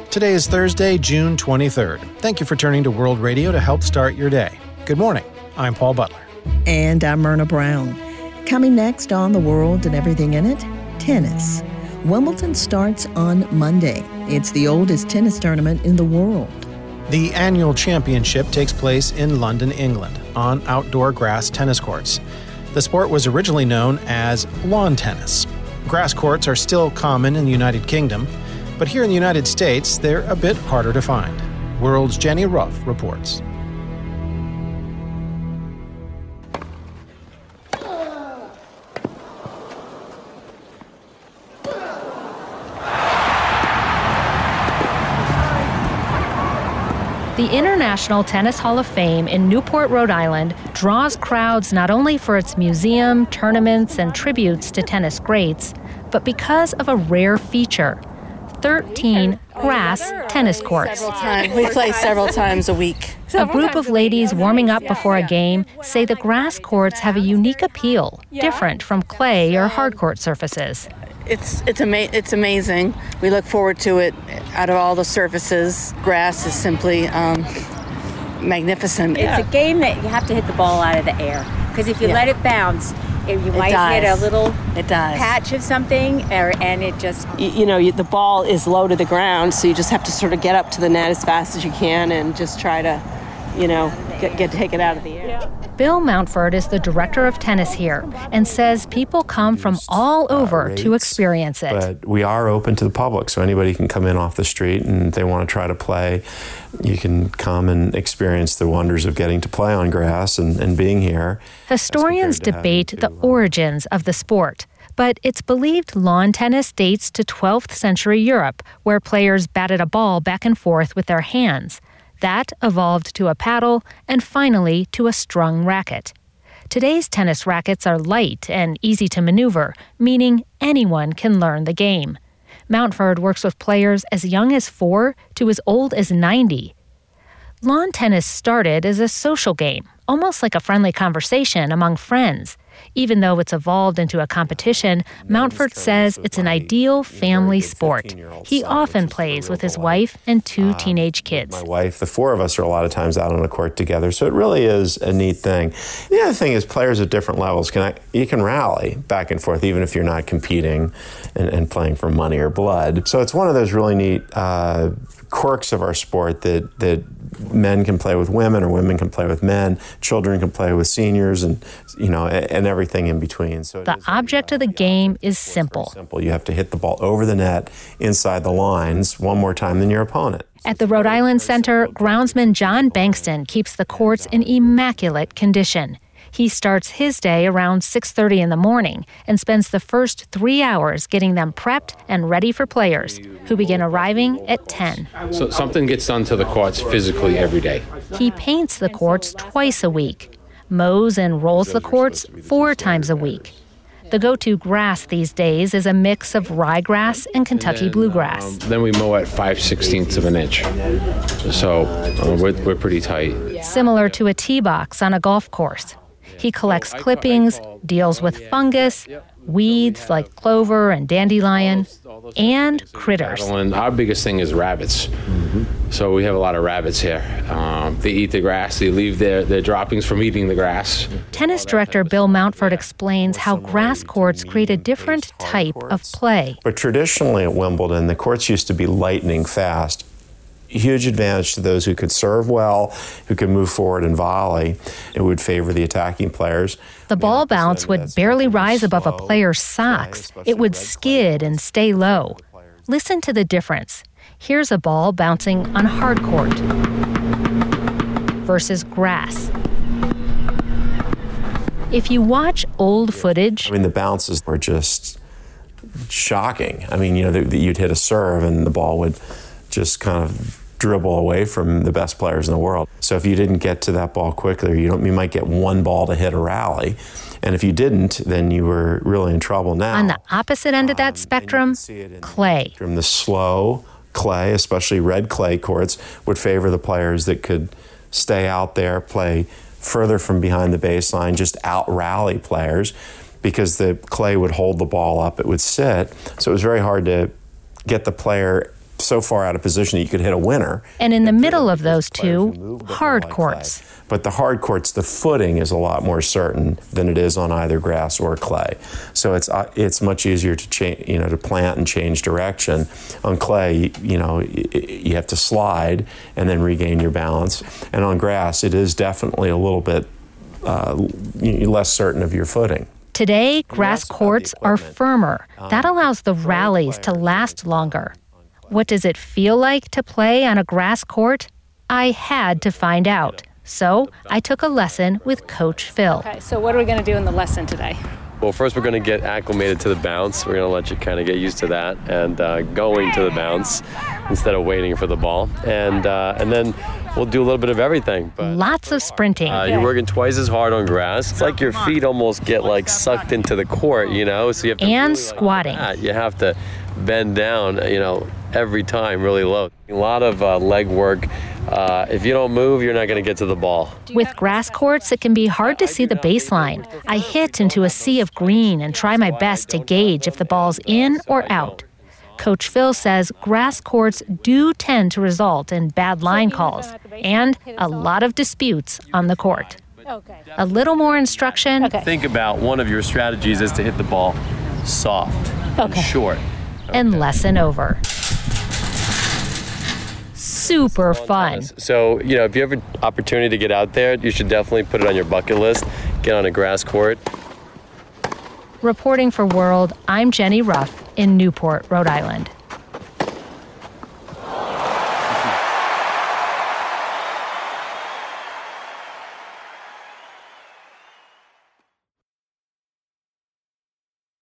Today is Thursday, June 23rd. Thank you for turning to World Radio to help start your day. Good morning. I'm Paul Butler. And I'm Myrna Brown. Coming next on The World and Everything in It, tennis. Wimbledon starts on Monday. It's the oldest tennis tournament in the world. The annual championship takes place in London, England, on outdoor grass tennis courts. The sport was originally known as lawn tennis. Grass courts are still common in the United Kingdom, but here in the United States, they're a bit harder to find. World's Jenny Ruff reports. The International Tennis Hall of Fame in Newport, Rhode Island draws crowds not only for its museum, tournaments, and tributes to tennis greats, but because of a rare feature: 13 grass tennis courts. We play several times a week. A group of ladies warming up before a game say the grass courts have a unique appeal, different from clay or hard court surfaces. It's amazing. We look forward to it. Out of all the surfaces, grass is simply magnificent. It's a game that you have to hit the ball out of the air, because if you let it bounce, you might hit a little patch of something, and it just... the ball is low to the ground, so you just have to sort of get up to the net as fast as you can and just try to, take it out of the air. Yeah. Bill Mountford is the director of tennis here and says people come from all over to experience it. But we are open to the public, so anybody can come in off the street, and if they want to try to play, you can come and experience the wonders of getting to play on grass and being here. Historians debate the origins of the sport, but it's believed lawn tennis dates to 12th century Europe, where players batted a ball back and forth with their hands. That evolved to a paddle and finally to a strung racket. Today's tennis rackets are light and easy to maneuver, meaning anyone can learn the game. Mountford works with players as young as 4 to as old as 90. Lawn tennis started as a social game, almost like a friendly conversation among friends. Even though it's evolved into a competition, Mountford says it's an ideal family sport. He often plays with his wife and 2 teenage kids. My wife, the 4 of us are a lot of times out on the court together, so it really is a neat thing. The other thing is players at different levels, you can rally back and forth even if you're not competing and playing for money or blood. So it's one of those really neat quirks of our sport that men can play with women, or women can play with men, children can play with seniors, and everything in between. So the object of the game is simple. You have to hit the ball over the net inside the lines one more time than your opponent. At the Rhode Island Center, groundsman John Bankston keeps the courts in immaculate condition. He starts his day around 6:30 in the morning and spends the first 3 hours getting them prepped and ready for players, who begin arriving at 10. So something gets done to the courts physically every day. He paints the courts twice a week, mows and rolls the courts 4 times a week. The go-to grass these days is a mix of ryegrass and Kentucky bluegrass. Then we mow at 5/16 of an inch. So we're pretty tight. Similar to a tee box on a golf course. He collects clippings, deals with fungus, weeds like clover and dandelion, and critters. And our biggest thing is rabbits. So we have a lot of rabbits here. They eat the grass. They leave their droppings from eating the grass. Tennis director Bill Mountford explains how grass courts create a different type of play. But traditionally at Wimbledon, the courts used to be lightning fast. Huge advantage to those who could serve well, who could move forward and volley. It would favor the attacking players. The ball bounce would barely rise above a player's socks. It would skid and stay low. Listen to the difference. Here's a ball bouncing on hard court versus grass. If you watch old footage... the bounces were just shocking. You'd hit a serve and the ball would just kind of dribble away from the best players in the world. So if you didn't get to that ball quickly, you might get one ball to hit a rally. And if you didn't, then you were really in trouble. Now, on the opposite end of that spectrum, clay. The slow clay, especially red clay courts, would favor the players that could stay out there, play further from behind the baseline, just out-rally players, because the clay would hold the ball up, it would sit. So it was very hard to get the player so far out of position that you could hit a winner. And in the middle of those two, hard courts. But the hard courts, the footing is a lot more certain than it is on either grass or clay. So it's much easier to to plant and change direction. On clay, you have to slide and then regain your balance. And on grass, it is definitely a little bit less certain of your footing. Today, grass courts are firmer. That allows the rallies to last longer. What does it feel like to play on a grass court? I had to find out. So I took a lesson with Coach Phil. Okay, so what are we going to do in the lesson today? Well, first we're going to get acclimated to the bounce. We're going to let you kind of get used to that and going to the bounce instead of waiting for the ball. And then we'll do a little bit of everything. But lots of sprinting. You're working twice as hard on grass. It's like your feet almost get sucked into the court, so you have to and really squatting. You have to bend down, every time really low. A lot of leg work. If you don't move, you're not going to get to the ball. With grass courts, it can be hard to see the baseline. I hit into a sea of green and try my best to gauge if the ball's in or out. Coach Phil says grass courts do tend to result in bad line calls and a lot of disputes on the court. A little more instruction. Think about one of your strategies is to hit the ball soft and short. And lesson over. Super fun. So, if you have an opportunity to get out there, you should definitely put it on your bucket list. Get on a grass court. Reporting for World, I'm Jenny Ruff in Newport, Rhode Island.